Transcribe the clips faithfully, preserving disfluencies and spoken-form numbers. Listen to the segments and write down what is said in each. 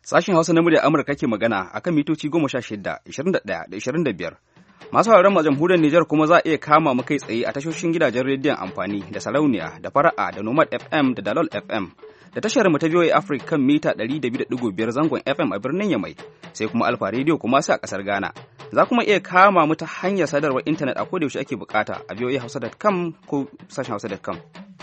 Sashen Hausa na muryar Amurka ke magana akan mitoci goma sha shida, ishirin da ɗaya da ishirin da biyar. Masu sauraron mu a jamhuriyar Nijar kuma za a iya kama mu kai tsaye a tashoshin gidajen rediyon amfani da Sarauniya da Fara'a da Nomad F M da Dalol F M. Da tashar mu ta V O A Africa kan mita ɗari da biyu da ɗigo biyar zangon F M a birnin Yamai, sai kuma Alfa Radio kuma sai a ƙasar Ghana. Za kuma iya kama mu ta hanyar sadarwar intanet a koda yaushe ake bukata a voa hausa dot com ko sashen hausa dot com.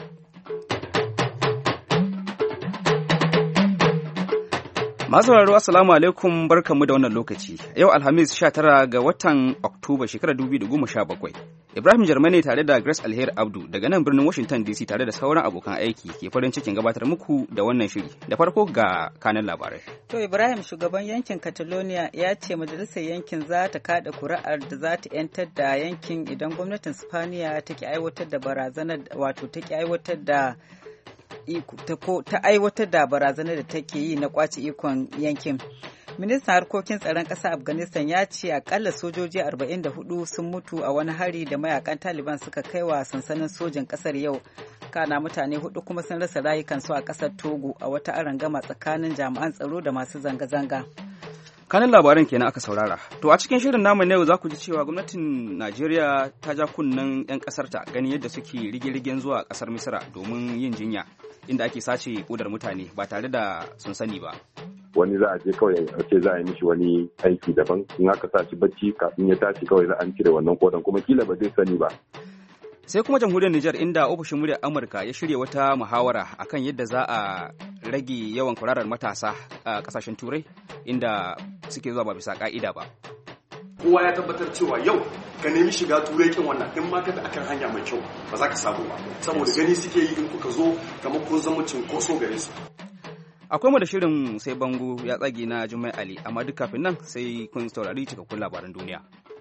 Masu sauraro assalamu alaikum, barkanmu da wannan lokaci. Yau Alhamis sha tara ga watan Oktoba shekarar dubu biyu da goma sha bakwai. Ibrahim Jarmane tare da Grace Alheri Abdu daga nan birnin Washington D C tare da sauran abokan aiki ke farin cikin gabatar muku da wannan shiri. Da farko ga kanan labarai. To Ibrahim, shugaban yankin Catalonia ya ce majalisar yankin za ta kada kuri'ar da za ta yantar da yankin idan gwamnatin Spaniya ta ki aiwatar da barazanar wato ta ki aiwatar da ta aiwatar da barazanar da take yi na kwace ikon yankin. Ministan harkokin tsaron ƙasar Afghanistan ya ce akalla sojoji arba'in da hudu sun mutu a wani hari da mayakan Taliban suka kai wa sansanin sojin ƙasar yau. Kana mutane hudu kuma sun rasa rayukansu a ƙasar Togo a wata arangama tsakanin jami'an tsaro da masu zanga-zanga. Kanin labaran kenan aka saurara. To a cikin shirin namu na yau za ku ji cewa gwamnatin Najeriya ta ja kunnen 'yan ƙasarta ganin yadda suke rige-rigen zuwa ƙasar Misira domin yin jinya, inda ake sace kodar mutane ba tare da sun sani ba. Wani za a je kawai a ce za a yi mishi wani aiki daban, in aka sa shi bacci kafin ya tashi kawai za an cire wannan kodan kuma kila ba zai sani ba. Sai kuma jamhuriyar Nijar inda ofishin muryar Amurka ya shirya wata muhawara akan yadda za a rage yawan kwararar matasa a kasashen Turai inda suke zuwa ba bisa ka'ida ba. Kowa ya tabbatar cewa yau ka nemi shiga Turai kin wannan in ma kada akan hanya mai kyau ba za ka samu ba, saboda gani suke yi in kuka zo kamar kun zama cinkoso gare su. Akwai mu da shirin sai bango ya tsage na Jummai Ali, amma duk kafin nan sai kun saurari cikakkun labaran duniya.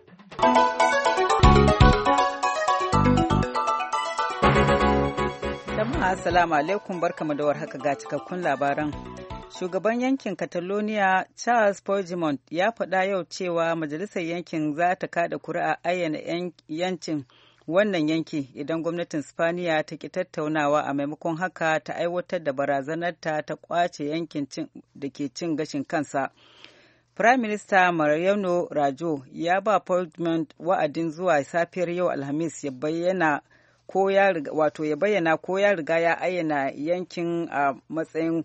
Jama'a assalamu alaikum, barkamu da warhaka ga cikakkun labaran. Shugaban yankin Catalonia Charles Puigdemont ya faɗa yau cewa majalisar yankin za ta kada kuri'a ayyana yancin wannan yanki idan gwamnatin Spaniya ta ki tattaunawa, a maimakon haka ta aiwatar da barazanarta ta kwace yankin da ke cin gashin kansa. Prime Minister Mariano Rajoy ya ba Puigdemont wa'adin zuwa safiyar yau Alhamis ya bayyana ko ya riga wato ya bayyana ko ya riga ya ayyana yankin a matsayin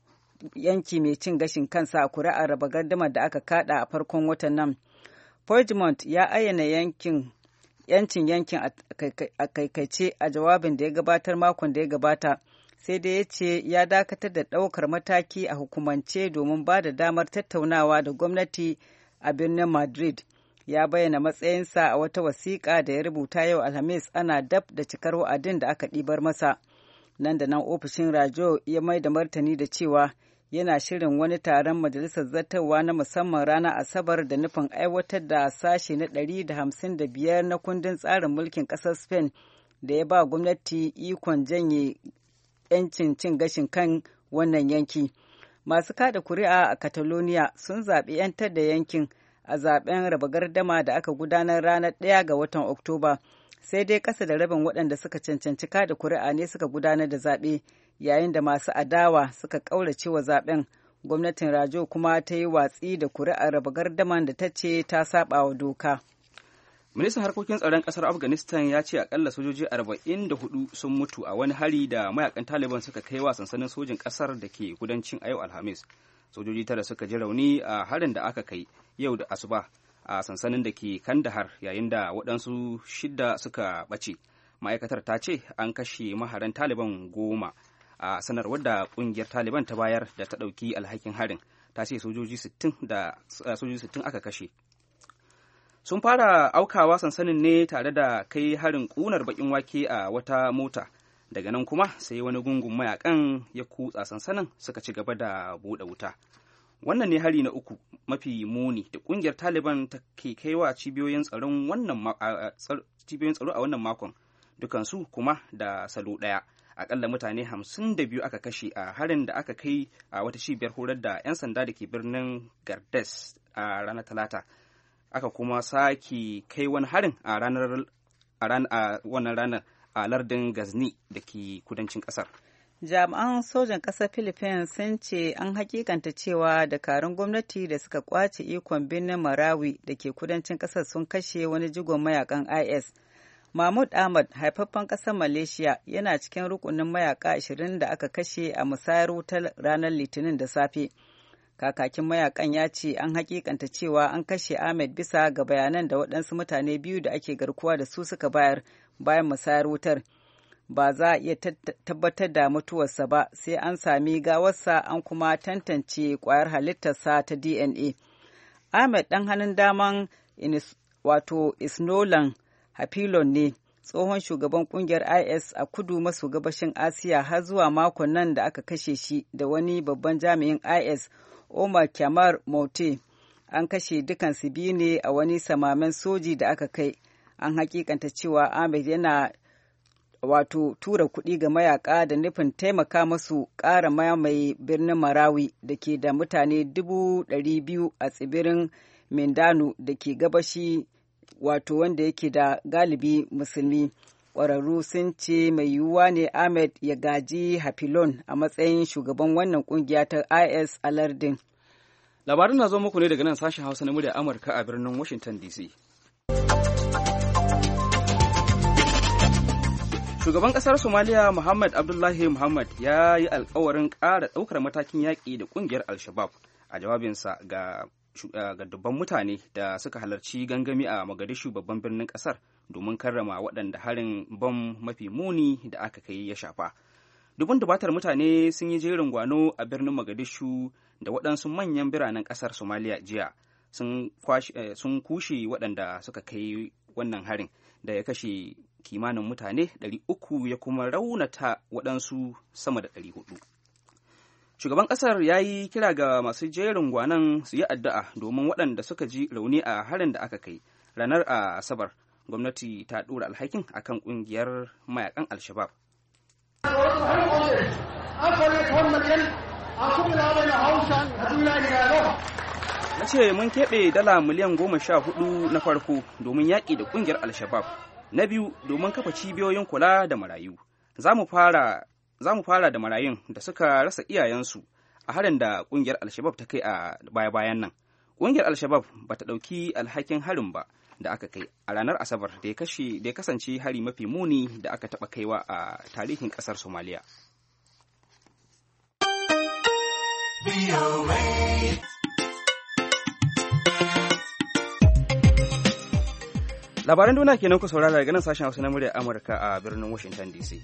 yanki mai cin gashin kansa a kuri'ar raba gardamar da aka kada a farkon watan nan. Puigdemont ya ayyana yankin yancin yankin a kaikaice a jawabin da ya gabatar makon da ya gabata, sai dai ya ce ya dakatar da ɗaukar mataki a hukumance domin ba da damar tattaunawa da gwamnati a birnin Madrid. Ya bayyana matsayinsa a wata wasiƙa da ya rubuta yau Alhamis ana dab da cikar wa'adin da aka ɗibar masa. Nan da nan ofishin Rajo ya mai da martani da cewa yana shirin wani taron majalisar zartarwa na musamman ranar Asabar da nufin aiwatar da sashe na ɗari da hamsin da biyar na kundin tsarin mulkin ƙasar Spain da ya ba gwamnati ikon janye 'yancin cin gashin kan wannan yanki. Masu kada kuri'a a Catalonia sun zaɓi 'yantar da yankin a zaben raba gardama da aka gudanar ranar ɗaya ga watan Oktoba, sai dai ƙasa da rabin waɗanda suka cancanci kada kuri'a ne suka gudanar da zaɓe, yayin da masu adawa suka ƙaurace wa zaɓen. Gwamnatin Rajo kuma ta yi watsi da kuri'ar raba gardaman da ta ce ta saba wa doka. Ministan harkokin tsaron ƙasar Afghanistan ya ce akalla sojoji arba'in da hudu sun mutu a wani hari da mayakan Taliban suka kai wa sansanin sojin ƙasar da ke kudancin a yau Alhamis. Sojoji tara suka ji rauni a harin da aka kai yau da asuba a sansanin da ke Kandahar, yayin da waɗansu shida suka ɓace. Ma'aikatar ta ce an kashe maharan Taliban goma. A sanarwar da ƙungiyar Taliban ta bayar da ta ɗauki alhakin harin, ta ce sojoji sittin aka kashe. Sun fara aukawa sansanin ne tare da kai harin ƙunar baƙin wake a wata mota. Daga nan kuma sai wani gungun mayakan ya kutsa sansanin suka ci gaba da buɗe wuta. Wannan ne hari na uku mafi muni da ƙungiyar Taliban ta ke kaiwa cibiyoyin tsaron wannan cibiyoyin tsaro a wannan makon, dukansu kuma da salo ɗaya. Akalla mutane hamsin da biyu aka kashe a harin da aka kai a wata cibiyar horar da 'yan sanda da ke birnin Gardes a ranar Talata. Aka kuma sake kai wani harin a ranar a wannan ranar a lardin Ghazni da ke kudancin ƙasar. Jami'an sojan ƙasar Philippines sun ce an hakikanta cewa dakarun gwamnati da suka kwace ikon birnin Marawi da ke kudancin ƙasar sun kashe wani jigon mayakan I S. Mahmud Ahmad, haifaffen ƙasar Malaysia, yana cikin rukunin mayaka ashirin da aka kashe a musayar wutar ranar Litinin da safe. Kakakin mayakan ya ce an hakikanta cewa an kashe Ahmed bisa ga bayanan da waɗansu mutane biyu da ake garkuwa da su suka bayar bayan musayar wutar. Ba za a iya tabbatar da mutuwarsa ba sai an sami gawarsa an kuma tantance kwayar halittarsa ta D N A. Ahmed ɗan hannun daman wato Isnolan Hapilon ne, tsohon shugaban kungiyar I S a kudu maso gabashin Asiya har zuwa makon nan da aka kashe shi da wani babban jami'in I S, Omar Kyamar Mote. An kashe dukansu biyu ne a wani samamen soji da aka kai. An hakikanta cewa Ahmed yana wato tura kuɗi ga mayaka da nufin taimaka masu ƙara mamaye birnin Marawi da ke da mutane dubu ɗari biyu a tsibirin Mindano da ke gabashi, wato wanda yake da galibi musulmi. Ƙwararru sun ce mai yiwuwa ne Ahmed ya gaji Hapilon a matsayin shugaban wannan ƙungiya ta I S a lardin. Labarin na zo muku ne daga nan sashen Hausa na murya Amurka a birnin Washington D C. Shugaban ƙasar Somaliya Muhammad Abdullahi Muhammad ya yi alkawarin ƙara ɗaukar matakin yaƙi da ƙungiyar Al-Shabaab a jawabinsa ga, ga dubban mutane da suka halarci gangami a Mogadishu babban birnin ƙasar domin karrama waɗanda harin bam mafi muni da aka kai ya shafa. Dubun dubatar mutane sun yi jerin gwano a birnin Mogadishu da waɗansu manyan biranen ƙasar Somaliya jiya sun kushe waɗanda suka kai wannan harin da ya kashe kimanin mutane ɗari uku ya kuma raunata waɗansu sama da ɗari hudu. Shugaban ƙasar ya yi kira ga masu jerin gwanan su yi addu'a domin waɗanda suka ji rauni a harin da aka kai ranar a Asabar. Gwamnati ta ɗora alhakin akan ƙungiyar mayakan Al-Shabaab. Na ce mun keɓe dala miliyan goma sha hudu na farko domin yaƙi da ƙungiyar Al-Shabaab. Na biyu domin kafa cibiyoyin kula da marayu. Za mu fara da marayun da suka rasa iyayensu a harin da ƙungiyar Al-Shabaab ta kai a baya-bayan nan. Ƙungiyar Al-Shabaab ba ta ɗauki alhakin harin ba da aka kai a ranar Asabar da ya kasance hari mafi muni da aka taɓa kaiwa a tarihin ƙasar Somaliya. Labaran duniya kenan ku saurara daga nan sashen Hausa na muryar Amurka a birnin Washington D C.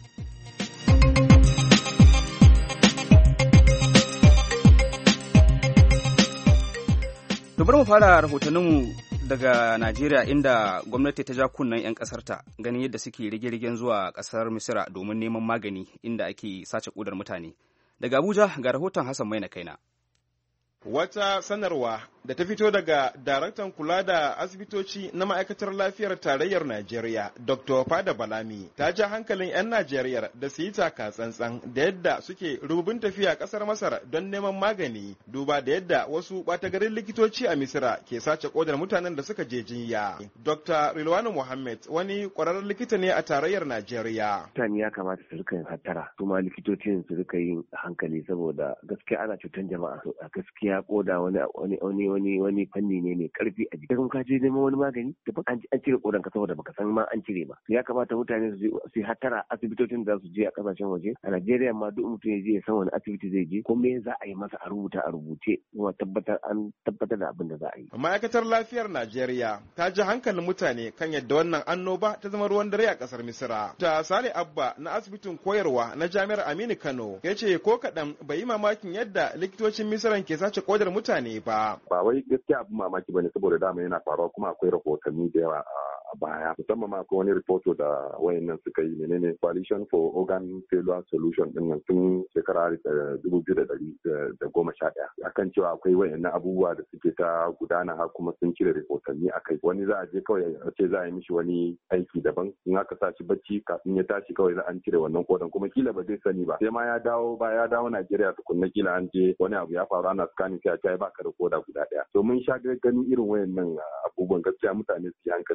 Dubar mu fara rahotanninmu daga Najeriya inda gwamnati ta ja kunnen 'yan ƙasarta ganin yadda suke rige-rigen zuwa ƙasar Misira domin neman magani inda ake sace ƙudar mutane. Daga Abuja ga rahoton Hassan Maina Kaina. Wata sanarwa da ta fito daga daraktan kula da asibitoci na ma'aikatar lafiyar tarayyar Najeriya, Doctor Fada Balami, ta ja hankalin 'yan Najeriya da su yi taka tsantsan da yadda suke rububin tafiya kasar Masar don neman magani, duba da yadda wasu ɓatagarin likitoci a Misira ke sace kodar mutanen da suka je jinya. Doctor Rilwanu Muhammad wani ƙwararren likita ne a tarayyar Najeriya. Mutane ya kamata su rika yin hattara, kuma likitocin su rika yin hankali saboda gaskiya ana cutar jama'a. A gaskiya koda wani wani wani wani wani fanni ne mai karfi a jiki. Kun ka je neman wani magani da ba an cire kodan ka saboda baka san ma an cire ba. Ya kamata mutane su su hattara asibitocin da su je a kasashen waje. A Najeriya ma duk mutum ya je ya san wani asibiti zai je ko me za a yi masa a rubuta a rubuce kuma tabbatar an tabbatar da abin da za a yi. Ma'aikatar lafiyar Najeriya ta ji hankalin mutane kan yadda wannan annoba ta zama ruwan dare a kasar Misira. Ta Sale Abba na asibitin koyarwa na Jami'ar Aminu Kano ya ce ko kaɗan bai yi mamakin yadda likitocin Misiran ke sace kodar mutane ba. Ba wai gaskiya abin mamaki bane saboda dama yana faruwa kuma akwai rahotanni da yawa a baya. Musamman ma akwai wani rahoto da wayannan suka yi menene Coalition for Organ Failure Solution din nan tun shekara dubu biyu da goma sha ɗaya akan cewa akwai wayannan abubuwa da suke ta gudana har kuma sun cire rahotanni akai. Wani za a je kawai a ce za a yi mishi wani aiki daban in aka sa shi bacci kafin ya tashi kawai za an cire wannan kodan kuma kila ba zai sani ba sai ma ya dawo ba ya dawo Najeriya tukunna kila an je wani abu ya faru ana scanning sai a ba ka da koda guda daya. To mun sha ganin irin wayannan abubuwan gaskiya mutane su yi hankali musamman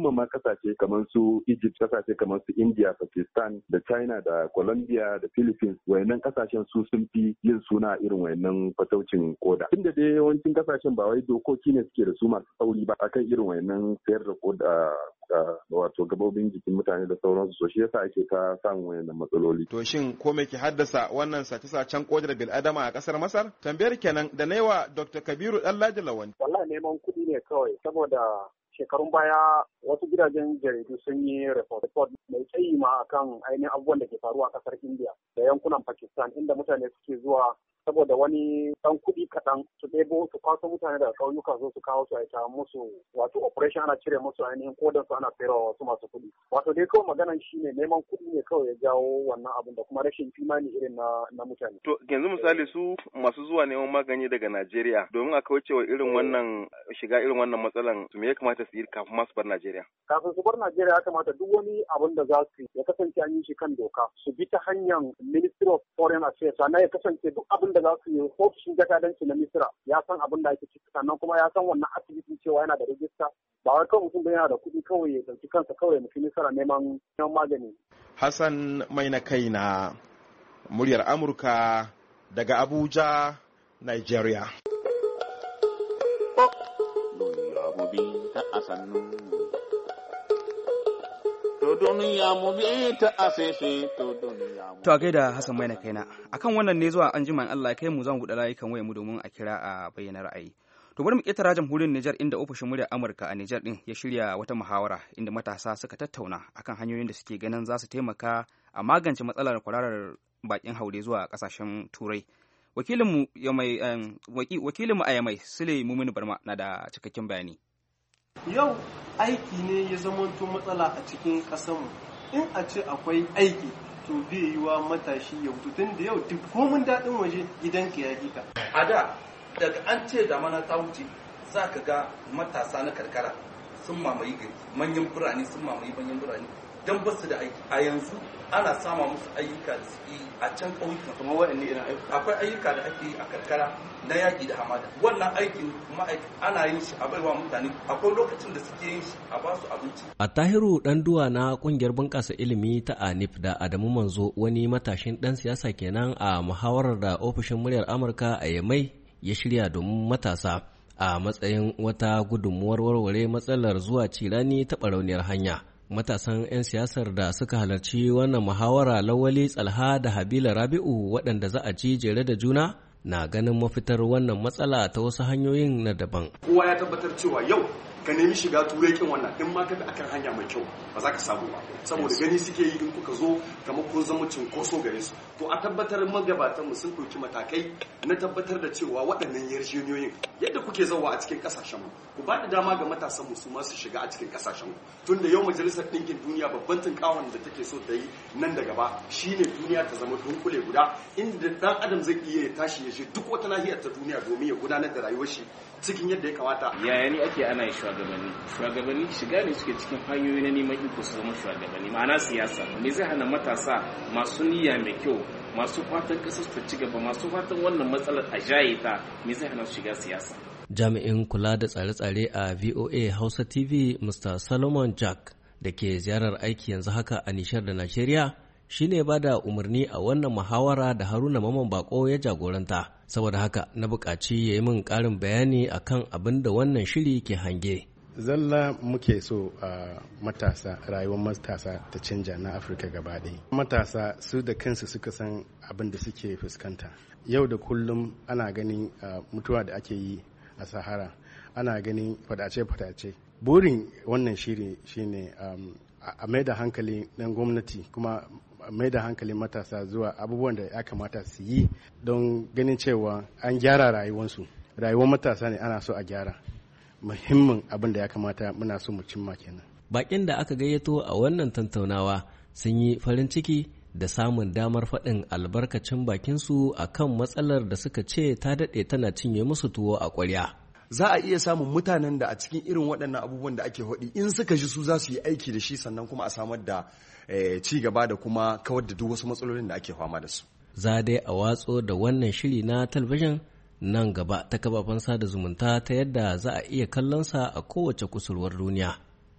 musamman ma kasashe kamar su Egypt, kasashe kamar su India, Pakistan da China da Colombia da Philippines, wayannan kasashen su sun fi yin suna irin wayannan fataucin koda. Tunda dai yawancin kasashen ba wai dokoki ne suke da su masu tsauri ba akan irin wayannan sayar da koda wato gabobin jikin mutane da sauransu, so shi yasa ake ta samun wayannan matsaloli. To shin ko me ke haddasa wannan sace-sacen kodar bil'adama a kasar Masar? Tambayar kenan da naiwa Doctor Kabiru Dallaji Lawan. Wallahi neman kuɗi ne kawai, saboda shekarun baya wasu gidajen jaridu sun yi report mai tsayi ma akan ainihin abubuwan da ke faruwa a kasar India da yankunan Pakistan, inda mutane suke zuwa saboda wani ɗan kuɗi kaɗan su ɗebo su kwaso mutane daga ƙauyuka zo su kawo su aika musu wato operation, ana cire musu ainihin kodan su ana sayarwa wasu masu kuɗi. Wato dai kawai maganan shi ne neman kuɗi ne kawai ya jawo wannan abin da kuma rashin imani irin na, na mutane. To yanzu misali su masu zuwa neman magani daga Najeriya domin a kaucewa irin wannan shiga irin wannan matsalan su me ya kamata su yi kafin masu bar Najeriya? Kafin su bar Najeriya ya kamata duk wani abin da za su yi ya kasance an yi shi kan doka, su bi ta hanyar Ministry of Foreign Affairs, sannan ya kasance duk abin da za su yi ofishin jakadanci na Misira ya san abin da ake ciki, sannan kuma ya san wannan asibiti cewa yana da rajista, ba wai kawai mutum da yana da kuɗi kawai ya ɗauki kansa kawai mutum Misira neman neman magani. Hassan mai na kai na muryar Amurka daga Abuja, Nigeria. To a gaida Hassan mai na kaina. Akan wannan ne zuwa an jima Allah ya kai mu zan buɗe layukan waya mu domin a kira a bayyana ra'ayi. To bari mu ƙetara jamhuriyar Nijar inda ofishin muryar Amurka a Nijar din ya shirya wata muhawara inda matasa suka tattauna akan hanyoyin da suke ganin za su taimaka a magance matsalar kwararar bakin haure zuwa kasashen Turai. Wakilinmu ya mai wakilinmu a Yamai Sule Muminu Barma na da cikakken bayani. Yau aiki ne ya zamanto matsala a cikin ƙasarmu. In a ce akwai aiki to bai yi wa matashi ya mutu, tun da yau duk komin daɗin waje gidanka ya hika. A da daga an ce da mana ta wuce za ka ga matasa na karkara sun mamaye gari, manyan birane sun mamaye manyan birane don ba su da aiki. A yanzu ana sama musu ayyuka da suke a can ƙauyuka. Kuma waɗanne irin ayyuka? Akwai ayyuka da ake yi a karkara na yaƙi da hamada. Wannan aikin ana yin shi a baiwa mutane, akwai lokacin da suke yin shi a ba su abinci. A Tahiru Ɗanduwa na ƙungiyar bunƙasa ilimi ta A N I P da Adamu Manzo, wani matashin ɗan siyasa kenan a muhawarar da ofishin muryar Amurka a Yamai ya shirya domin matasa a matsayin wata gudunmuwar warware matsalar zuwa cirani ta ɓarauniyar hanya. Matasan 'yan siyasar da suka halarci wannan muhawara Lawali Tsalha da Habila Rabi'u waɗanda za a ci jere da juna na ganin mafitar wannan matsala ta wasu hanyoyin na daban. Kowa ya tabbatar cewa yau ka nemi shiga turai kin wannan in ma ka bi akan hanya mai kyau ba za ka samu ba, saboda gani suke yi in kuka zo kamar kun zama cinkoso gare su. To a tabbatar magabatan mu sun ɗauki matakai na tabbatar da cewa waɗannan yarjejeniyoyin yadda kuke zawa a cikin ƙasashen mu ku ba da dama ga matasan mu su ma su shiga a cikin ƙasashen mu, tunda yau majalisar ɗinkin duniya babban tunkawan da take so ta yi nan da gaba shine duniya ta zama dunkule guda inda dan adam zai iya tashi ya je duk wata nahiyar ta duniya domin ya gudanar da rayuwar shi cikin yadda ya kamata. Yaya ne ake ana shugabanni shugabanni shiga ne suke cikin hanyoyi na neman iko su zama shugabanni, ma'ana siyasa. Me zai hana matasa masu niyya mai kyau, masu fatan kasar ta ci gaba, masu fatan wannan matsalar a jaye ta, me zai hana su shiga siyasa? Jami'in kula da tsare-tsare a V O A Hausa T V Mister Solomon Jack da ke ziyarar aiki yanzu haka a Nishar da Najeriya shine ba da umarni a wannan muhawara da Haruna Maman Bako ya jagoranta. Saboda haka na buƙaci ya yi min ƙarin bayani akan abin da wannan shiri ke hange. Zalla muke so a uh, matasa, rayuwar matasa ta canja na Afirka gaba ɗaya. Matasa su da kansu suka san abin da suke fuskanta. Yau da kullum ana ganin uh, mutuwa da ake yi a Sahara, ana ganin fadace-fadace. Burin wannan shiri shine um, a mai da hankali ɗan gwamnati kuma mai da hankalin matasa zuwa abubuwan da ya kamata su yi don ganin cewa an gyara rayuwarsu. Rayuwar matasa ne ana so a gyara. Muhimmin abin da ya kamata muna so mu cimma kenan. Bakin da aka gayyato a wannan tattaunawa sun yi farin ciki da samun damar faɗin albarkacin bakinsu a kan matsalar da suka ce ta daɗe tana cinye musu tuwo a ƙwarya. Za a iya samun mutanen da a cikin irin waɗannan abubuwan da ake faɗi in suka ji su za su yi aiki da shi, sannan kuma a samar da ci gaba da kuma kawar da duk wasu matsalolin da ake fama da su. Za dai a watso da wannan shiri na talabijin nan gaba ta kafafen sada zumunta ta yadda za a iya kallonsa a kowace kusurwar duniya.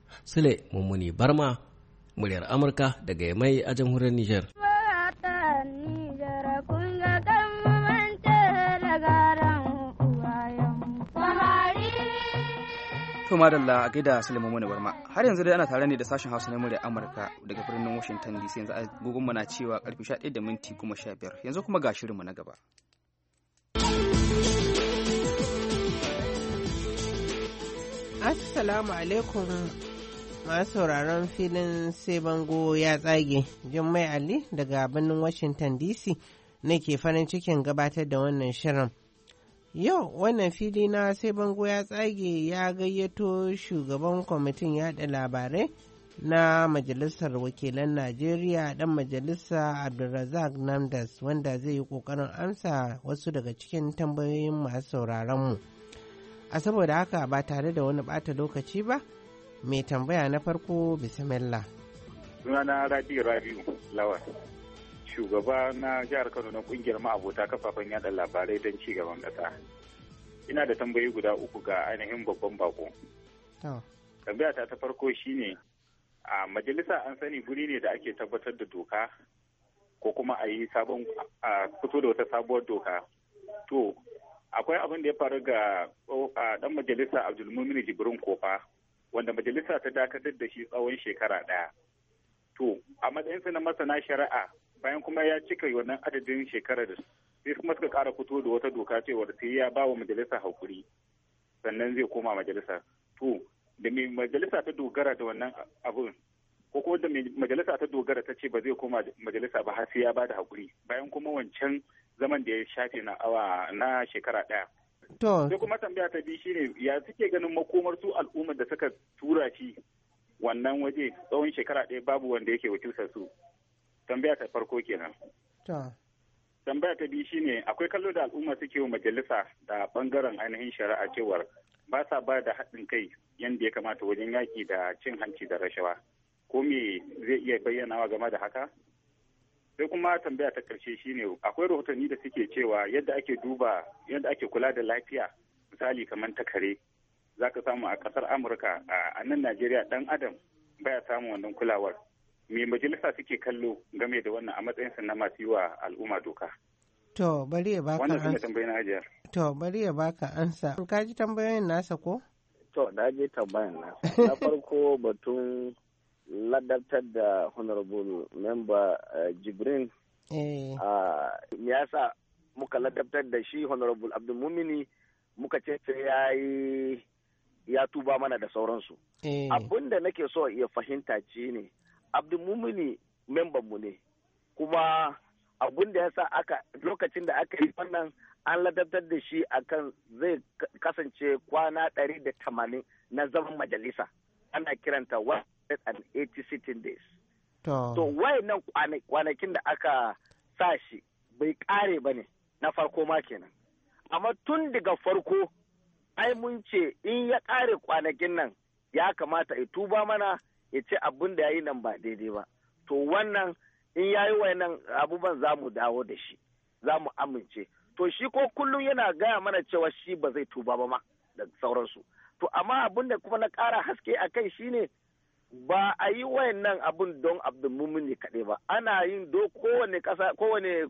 Sule Mummuni Barma, muryar Amurka daga Yamai a jamhuriyar Nijar. To madalla a gaida Sule Mummuni Barma. Har yanzu dai ana tare ne da sashen Hausa na muryar Amurka daga birnin Washington D C. Yanzu agogon mu na cewa karfe sha ɗaya da minti goma sha biyar. Yanzu kuma ga shirinmu na gaba. Assalamu alaikum masu sauraron filin sai bango ya tsage. Jummai Ali daga birnin Washington D C nake farin cikin gabatar da wannan shirin. Yau wannan fili na sai bango ya tsage ya gayyato shugaban kwamitin yada labarai na Majalisar Wakilan Najeriya dan majalisa Abdulrazak Namdas wanda zai yi kokarin amsa wasu daga cikin tambayoyin masu sauraronmu. mu. A saboda haka ba tare da wani bata lokaci ba, mai tambaya na farko bismillah. Sunana Rabi Rabiu Lawal, shugaba na jihar Kano na kungiyar ma'abota kafafen yada labarai don ci gaban ƙasa. Ina da tambayi guda uku ga ainihin babban bako. Tambaya ta ta farko shine a majalisa an sani guri ne da ake tabbatar da doka ko kuma a yi sabon a fito da wata sabuwar doka. To akwai abin da ya faru ga dan majalisa Abdulmumin Jibrin Kofa wanda majalisa ta dakatar da shi tsawon shekara ɗaya. To a matsayinsa na masana shari'a bayan kuma ya cika wannan adadin shekarar sai kuma suka ƙara fito da wata doka cewa sai ya ba wa majalisa hakuri sannan zai koma majalisa. To da mai majalisa ta dogara da wannan abun ko kuma da majalisa ta dogara ta ce ba zai koma majalisa ba har sai ya ba da hakuri bayan kuma wancan zaman da ya shafe na awa na shekara ɗaya. To. Sai kuma tambaya ta biyu shine ya suke ganin makomar su al'ummar da suka tura shi wannan waje tsawon shekara ɗaya babu wanda yake wakiltar su. Tambaya ta farko kenan. To. Tambaya ta biyu shine akwai kallo da al'umma suke wa majalisa da bangaren ainihin shari'a cewar ba sa ba da haɗin kai yadda ya kamata wajen yaƙi da cin hanci da rashawa. Ko me zai iya bayyanawa game da haka? Sai kuma tambaya ta ƙarshe shine akwai rahotanni da suke cewa yadda ake duba yadda ake kula da lafiya misali kamar ta kare za ka samu a ƙasar Amurka a nan Najeriya ɗan adam baya samun wannan kulawar. Me majalisa suke kallo game da wannan a matsayinsa na masu yi wa al'umma doka? To bari ya baka wannan shine tambayoyin Hajiya. To bari ya baka ansa. Ka ji tambayoyin nasa ko? To na je tambayan nasa. Na farko batun ladabtar da honorable member uh, Jibrin eh. uh, ya sa muka ladabtar da shi honorable Abdulmumini muka ce sai ya yi ya tuba mana da sauransu. Eh. Abin da nake so ya fahimta ce ne Abdulmumini member mu ne kuma abin da ya sa aka lokacin da aka yi wannan an ladabtar da shi akan zai kasance kwana ɗari da tamanin na zaman majalisa ana kiranta one hundred eighty sitting days. To, to wayannan kwanakin da aka sa shi bai kare ba ne na farko ma kenan. Amma tun daga farko ai mun ce in ya kare kwanakin nan ya kamata ya tuba mana ya ce abin da ya yi nan ba daidai ba. To wannan in ya yi wayannan abubuwan za mu dawo da shi, za mu amince. To shi ko kullum yana gaya mana cewa shi ba zai tuba ba ma da sauransu. To amma abin da kuma na ƙara haske a kai shine ba a yi wayannan abun don Abdulmumin ne kaɗai ba, ana yin do kowane ƙasa kowane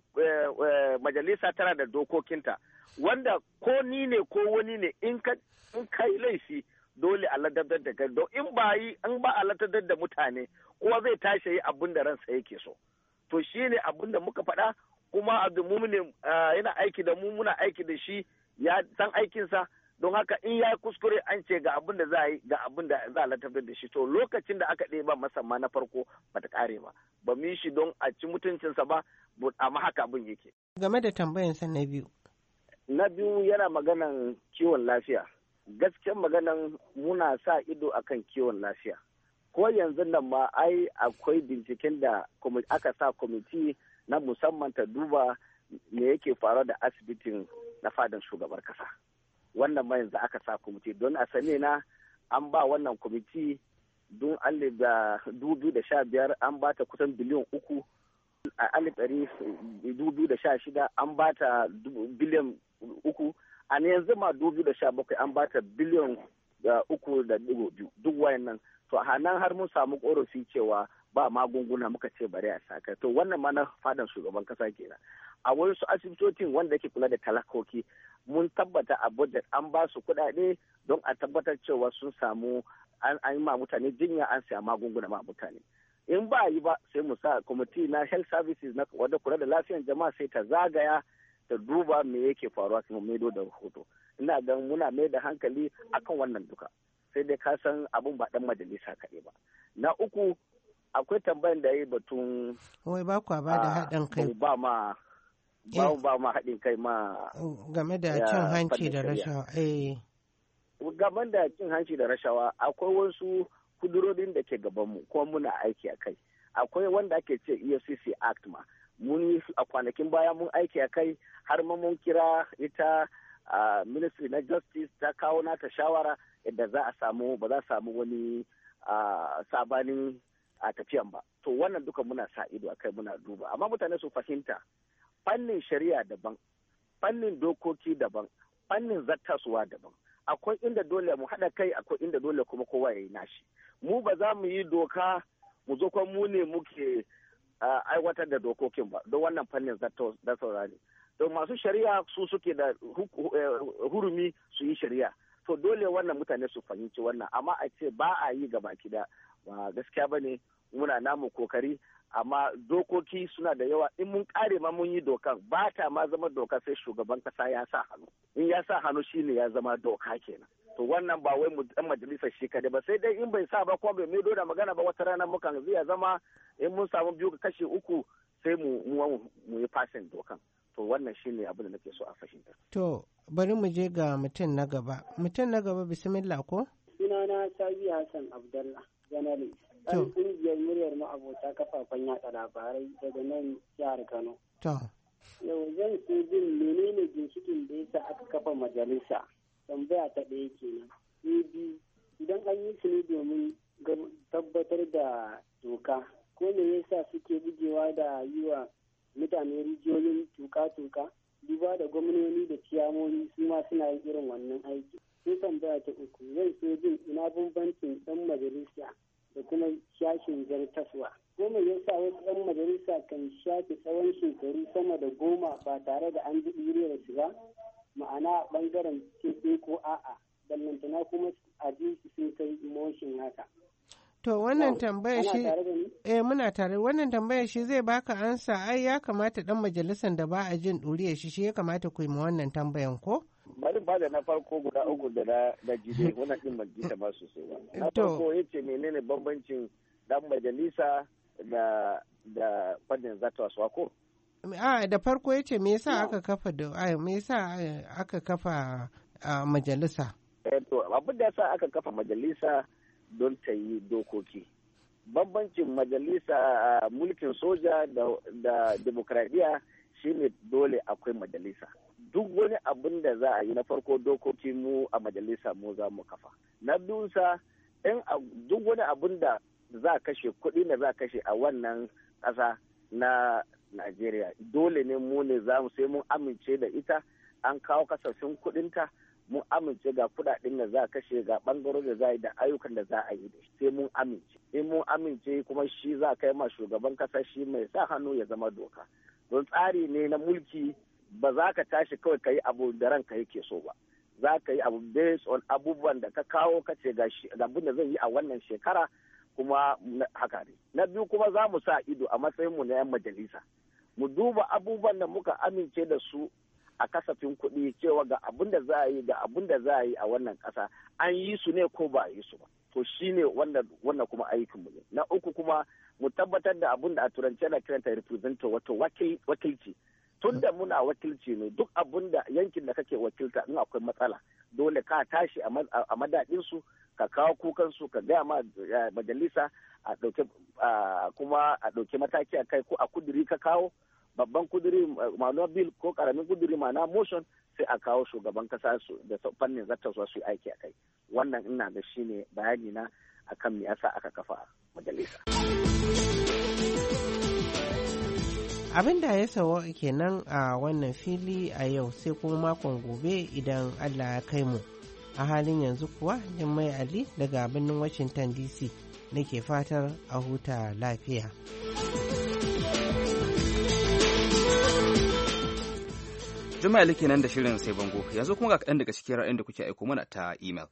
majalisa tana da dokokinta wanda ko ni ne ko wani ne in ka in kai laifi dole a ladabtar da kai don in ba yi an ba a ladabtar da mutane kowa zai tashi yi abin da ransa yake so. To shi ne abin da muka faɗa kuma Abdulmumin yana aiki da mu muna aiki da shi ya san aikinsa. Don haka in ya yi kuskure an ce ga abin da za a yi ga abin da za a lantarki da shi to lokacin da aka ɗeba masa ma na farko ba ta ƙare ba ba mu yi shi don a ci mutuncinsa ba amma haka abin yake. Game da tambayansa na biyu. Na biyu yana maganan kiwon lafiya. Gaskiyar maganan muna sa ido akan kiwon lafiya. Ko yanzu nan ma ai akwai binciken da aka sa kwamiti na musamman ta duba me yake faruwa da asibitin na fadan shugabar kasa. Wannan ma yanzu aka sa kwamiti don a sane na an ba wannan kwamiti don alif da dubu da sha biyar an ba ta kusan biliyan uku a alif ɗari dubu da sha shida an ba ta biliyan uku a yanzu ma dubu da sha bakwai an ba ta biliyan uku da digo biyu duk wayannan to a nan har mun samu korafi cewa ba magunguna muka ce bari a saka to wannan ma na fadan shugaban kasa kenan. A wasu asibitocin wanda yake kula da talakoki mun tabbata a budget an ba su kuɗaɗe don a tabbatar cewa sun samu an yi ma mutane jinya, an siya magunguna ma mutane. In ba yi ba sai mu sa kwamiti na health services na wadda kula da lafiyan jama'a sai ta zagaya ta duba me yake faruwa kuma maido da rahoto. Ina ga muna mai da hankali akan wannan duka, sai dai ka san abun ba dan majalisa kaɗai ba. Na uku akwai tambayan da ya yi batun wai ba kwa ba da haɗin kai ba ma ba ba ma haɗin kai ma game da cin hanci da rashawa. Eh. Game da cin hanci da rashawa akwai wasu kudurorin da ke gabanmu kuma muna aiki a kai. Akwai wanda ake ce E F C C Act ma mun yi a kwanakin baya mun aiki a kai har ma mun kira ita Uh, ministry na justice ta kawo nata shawara yadda za a samu ba za a samu wani uh, sabanin a uh, tafiyan ba. To wannan duka muna sa ido akai muna duba, amma mutane su fahimta fannin shari'a daban, fannin dokoki daban, fannin zattaswa daban. Akwai inda dole mu haɗa kai, akwai inda dole kuma kowa ya yi nashi. Mu ba za mu yi doka mu zo kuma mu ne muke uh, aiwatar da dokokin ba, don wannan fannin zattaswa ne. To masu shari'a su suke da hurumi su yi shari'a. To dole wannan mutane su fahimci wannan, amma a ce ba a yi gaba kida ba gaskiya ba ne. Muna namu kokari, amma dokoki suna da yawa. In mun kare ma mun yi dokan ba ta ma zama doka sai shugaban kasa ya sa hannu. In ya sa hannu shine ya zama doka kenan. To wannan ba wai mu dan majalisar shi kadai ba, sai dai in bai sa ba kuma bai maido da magana ba, wata rana mukan zai zama in mun samu biyu kashi uku sai mu mu yi fasin dokan. To wannan shine abin da nake so a fahimta. To bari mu je ga mutum na gaba. Mutum na gaba bismillah ko? Sunana Sabi Hassan Abdullah, journalist. Ɗan ƙungiyar muryar ma'abota kafafen yaɗa labarai daga nan jihar Kano. To. Yau zan so jin menene ginshikin da yasa aka kafa majalisa. Tambaya ta ɗaya kenan. Sai biyu, idan an yi su ne domin tabbatar da doka, ko me yasa suke bugewa da yi wa mutane rijiyoyin tuka-tuka, duba da gwamnoni da ciyamomi su ma suna yin irin wannan aiki. Sai tambaya ta uku, zan so jin ina bambancin ɗan majalisa da kuma shashin zartaswa. Ko me yasa wasu ɗan majalisa kan shafe tsawon shekaru sama da goma ba tare da an ji ɗuriyar su ba? Ma'ana ɓangaren ce ko a'a, ballantana kuma a ji su sun kai emotion haka. To wannan tambaya shi eh muna tare, wannan tambaya shi zai baka ansa. Ai ya kamata dan majalisar da ba a jin ɗuriyar shi shi ya kamata ku yi ma wannan tambayan ko? Bari ba da na farko guda uku da na da jide wannan din majalisa ba sosai ba. Na farko yace menene bambancin dan majalisa da da fannin zattaswa ko? A da farko yace me yasa aka kafa da ai me yasa aka kafa majalisa? Eh to abin da yasa aka kafa majalisa don ta yi dokoki. Bambancin majalisa a mulkin soja da, da demokradiyya shine dole akwai majalisa. Duk wani abin da za a yi na farko dokoki mu a majalisa mu za mu kafa. Na biyunsa in duk wani abin da za a kashe kuɗi da za a kashe a wannan ƙasa na Najeriya dole ne mu ne za mu sai mun amince da ita, an kawo kasafin kuɗinta, mun amince ga kudaden da za a kashe, ga bangaro da za a yi da ayyukan da za a yi da sai mun amince. In mun amince kuma shi za a kai ma shugaban kasa shi mai sa hannu ya zama doka. Don tsari ne na mulki, ba za ka tashi kawai ka yi abu da ranka yake so ba. Za ka yi abu based on abubuwan da ka kawo ka ce ga abin da zai yi a wannan shekara kuma haka ne. Na biyu kuma za mu sa ido a matsayin mu na 'yan majalisa. Mu duba abubuwan da muka amince da su a kasafin kuɗi cewa ga abin da za a yi ga abin da za a yi a wannan ƙasa an yi su ne ko ba a yi su ba. To shi ne wannan kuma aikinmu ne. Na uku kuma mu tabbatar da abin da a turance na kiranta representative wato wakilci. Tun da muna wakilci ne duk abin da yankin da kake wakilta in akwai matsala dole ka tashi a madadinsu ka kawo kukansu ka gaya ma majalisa a ɗauke kuma a ɗauki mataki a kai ko a kuduri ka kawo babban kuduri ma'ana bill ko karamin kuduri ma'ana motion sai a kawo shugaban kasa su da fannin zattaswa su aiki a kai. Wannan ina ga shi ne bayani na akan me yasa aka kafa majalisa. Abin da ya sawa kenan a wannan fili a yau sai kuma makon gobe idan Allah ya kai mu. a halin yanzu kuwa Jummai Ali daga birnin Washington D C nake fatar a huta lafiya. Jummai Ali kenan da shirin sai bango, yanzu kuma ga kaɗan daga cikin ra'ayin da kuke aiko mana ta email.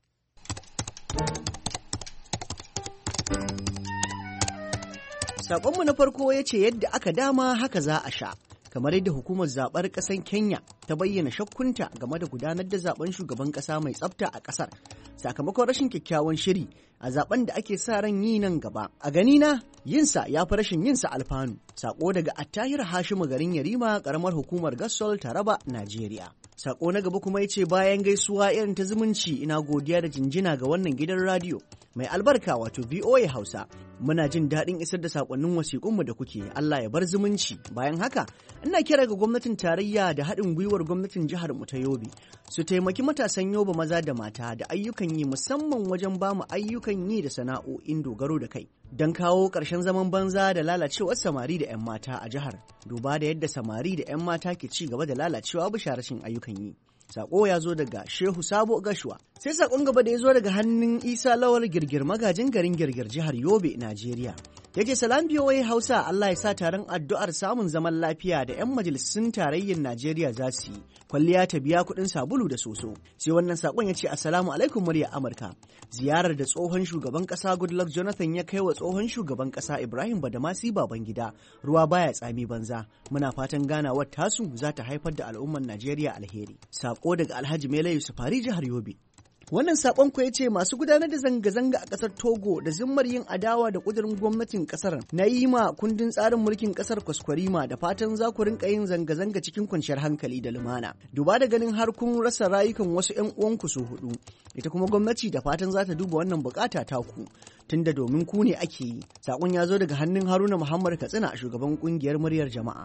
Saƙonmu na farko ya ce yadda aka dama haka za a sha. Kamar yadda hukumar zaɓar ƙasar Kenya ta bayyana shakkunta game da gudanar da zaɓen shugaban ƙasa mai tsafta a ƙasar sakamakon rashin kyakkyawan shiri a zaɓen da ake sa ran yi nan gaba. A ganina yinsa ya fi rashin yinsa alfanu. Saƙo daga Attahir Hashimu garin Yarima, ƙaramar hukumar Gassol, Taraba, Najeriya. Saƙo na gaba kuma ya ce bayan gaisuwa irin ta zumunci ina godiya da jinjina ga wannan gidan radiyo mai albarka wato V O A Hausa. Muna jin daɗin isar da saƙonnin wasiƙunmu da kuke, Allah ya bar zumunci. Bayan haka, ina kira ga gwamnatin tarayya da haɗin gwiwar gwamnatin jihar mu ta Yobe su taimaki matasan Yobe maza da mata da ayyukan yi musamman wajen ba mu ayyukan yi da sana'o'in dogaro da kai. Don kawo ƙarshen zaman banza da lalacewar samari da 'yan mata a jihar, duba da yadda samari da 'yan mata ke ci gaba da lalacewa bisa rashin ayyukan yi. Sako ya zo daga Shehu Sabo Gashuwa. Sai sakon gaba da ya zo daga hannun Isa Lawal Girgir magajin garin Girgir jihar Yobe, Najeriya. Yake salam biyoyi Hausa, Allah ya sa taron addu'ar samun zaman lafiya da 'yan majalisun tarayyar Najeriya za su yi. Kwalliya ta biya kuɗin sabulu da soso. Sai wannan sakon ya ce assalamu alaikum murya Amurka. Ziyarar da tsohon shugaban ƙasa Goodluck Jonathan ya kai wa tsohon shugaban ƙasa Ibrahim Badamasi Babangida ruwa baya tsami banza. Muna fatan ganawar tasu za ta haifar da al'ummar Najeriya alheri. Sako daga Alhaji Mele Yusufari jihar Yobe. Wannan sakon ku ya ce masu gudanar da zanga-zanga a ƙasar Togo da zimmar yin adawa da ƙudurin gwamnatin ƙasar na yi ma kundin tsarin mulkin ƙasar kwaskwarima da fatan za ku rinka yin zanga-zanga cikin kwanciyar hankali da lumana. Duba da ganin har kun rasa rayukan wasu 'yan uwanku su hudu. Ita kuma gwamnati da fatan za ta duba wannan bukata taku. Tunda domin ku ne ake yi. Sakon ya zo daga hannun Haruna Muhammad Katsina, shugaban ƙungiyar muryar jama'a.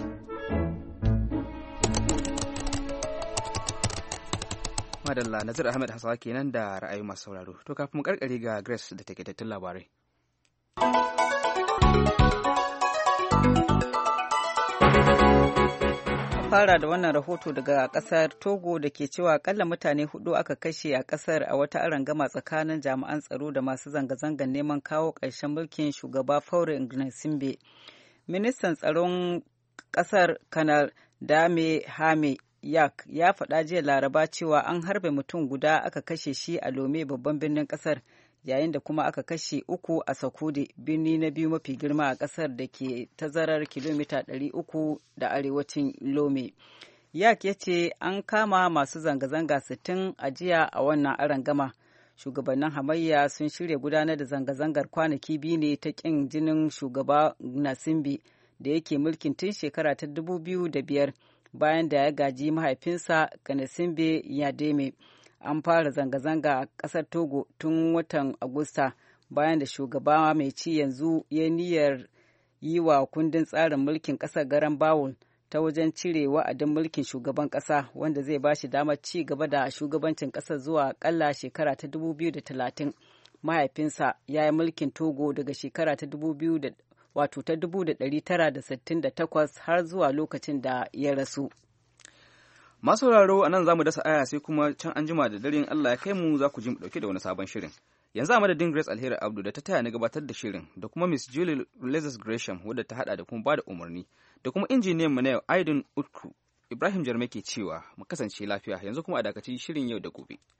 Madalla Nazir Ahmed Hasawa kenan da ra'ayi masu sauraro. To kafin mu karkare ga Grace da takaitattun labarai. Fara da wannan rahoto daga kasar Togo da ke cewa akalla mutane hudu aka kashe a kasar a wata arangama tsakanin jami'an tsaro da masu zanga-zangar neman kawo ƙarshen mulkin shugaba Faure Gnassingbe. Ministan tsaron kasar Kanar Dame Hame Yak ya faɗa jiya Laraba cewa an harbe mutum guda aka kashe shi a Lome babban birnin ƙasar, yayin da kuma aka kashe uku a Sakude, birni na biyu mafi girma a ƙasar da ke tazarar kilomita ɗari uku da arewacin Lome. Yak ya ce an kama masu zanga-zanga sittin a jiya a wannan arangama. Shugabannin hamayya sun shirya gudanar da zanga-zangar kwanaki biyu ne ta ƙin jinin shugaba Gnassingbe da yake mulkin tun shekara ta dubu biyu da biyar. Bayan da ya gaji mahaifinsa Gnassingbe Yademe. An fara zanga-zanga a ƙasar Togo tun watan Agusta bayan da shugaba mai ci yanzu ya niyyar yi wa kundin tsarin mulkin ƙasar garan bawul ta wajen cire wa'adin mulkin shugaban ƙasa wanda zai ba shi damar ci gaba da shugabancin ƙasar zuwa ƙalla shekara ta dubu biyu da talatin. Mahaifinsa ya yi mulkin Togo daga shekara ta dubu biyu da wato ta dubu da ɗari tara da sittin da takwas har zuwa lokacin da ya rasu. Masu sauraro a nan za mu dasa aya sai kuma can an jima da daren Allah ya kai mu za ku ji mu ɗauke da wani sabon shirin. Yanzu a madadin Grace Alheri Abdu da ta taya na gabatar da shirin da kuma Miss Julie Lazarus Gresham wadda ta hada da kuma bada umarni da kuma injiniyan mu na yau Aidun Utku Ibrahim Jarme ke cewa mu kasance lafiya yanzu kuma a dakaci shirin yau da gobe.